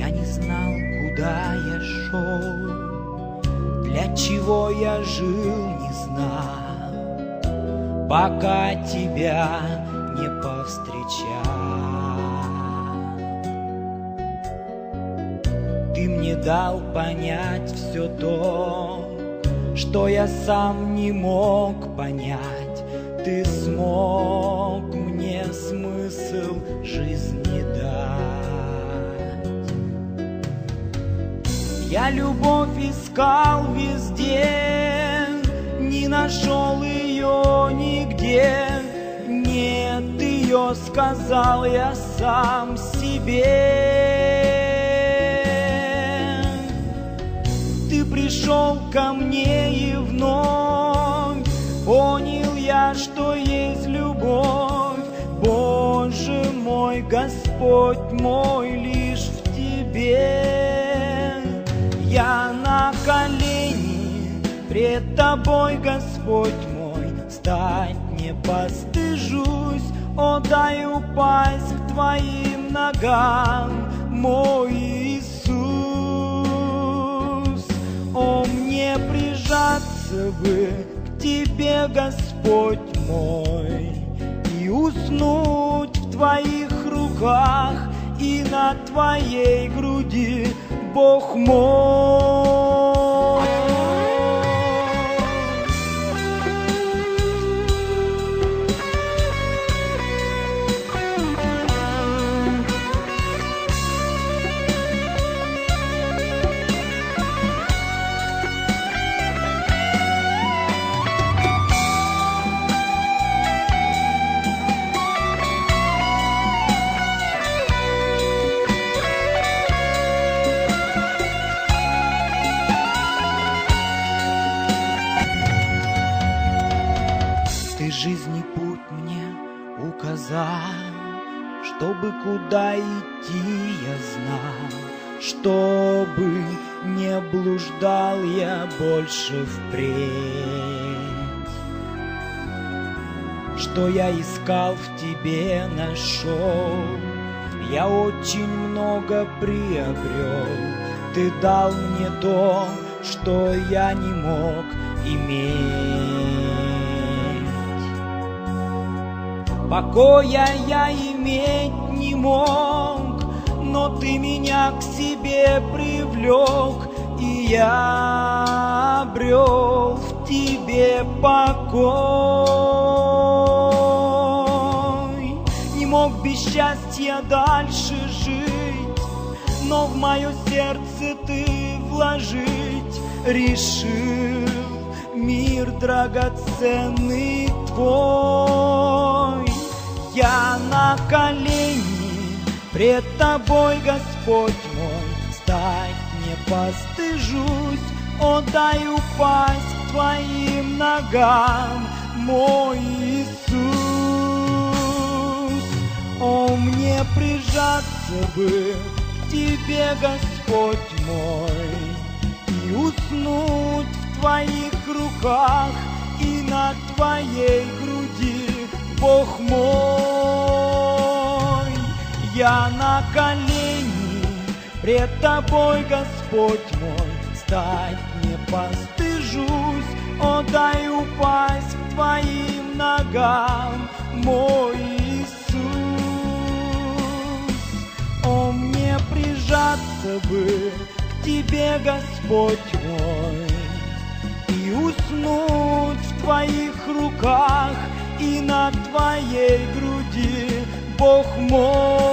не знал, куда я шел, для чего я жил, не знал, пока тебя не повстречал. Ты мне дал понять все то, что я сам не мог понять. Ты смог мне смысл жизни дать. Я любовь искал везде, не нашел ее нигде. Нет, ее сказал я сам себе. Ты пришел ко мне и вновь понял я, что есть любовь. Боже мой, Господь мой, лишь в Тебе. Я на колени пред Тобой, Господь мой, стать не постыжусь. О, дай упасть к Твоим ногам, мой Иисус. О, мне прижаться бы к Тебе, Господь мой, и уснуть в Твоих руках и на Твоей груди, Бог мой. Жизни путь мне указал, чтобы куда идти я знал, чтобы не блуждал я больше впредь. Что я искал, в Тебе нашел, я очень много приобрел. Ты дал мне то, что я не мог иметь. Покоя я иметь не мог, но Ты меня к себе привлек, и я обрел в Тебе покой. Не мог без счастья дальше жить, но в мое сердце Ты вложить решил мир драгоценный Твой. Я на колени пред Тобой, Господь мой, стать не постыжусь. О, дай упасть к Твоим ногам, мой Иисус. О, мне прижаться бы к Тебе, Господь мой, и уснуть в Твоих руках и на Твоей груди, Бог мой. Я на колени пред Тобой, Господь мой, стать не постыжусь. О, дай упасть к Твоим ногам, мой Иисус. О, мне прижаться бы к Тебе, Господь мой, и уснуть в Твоих руках и на Твоей груди, Бог мой.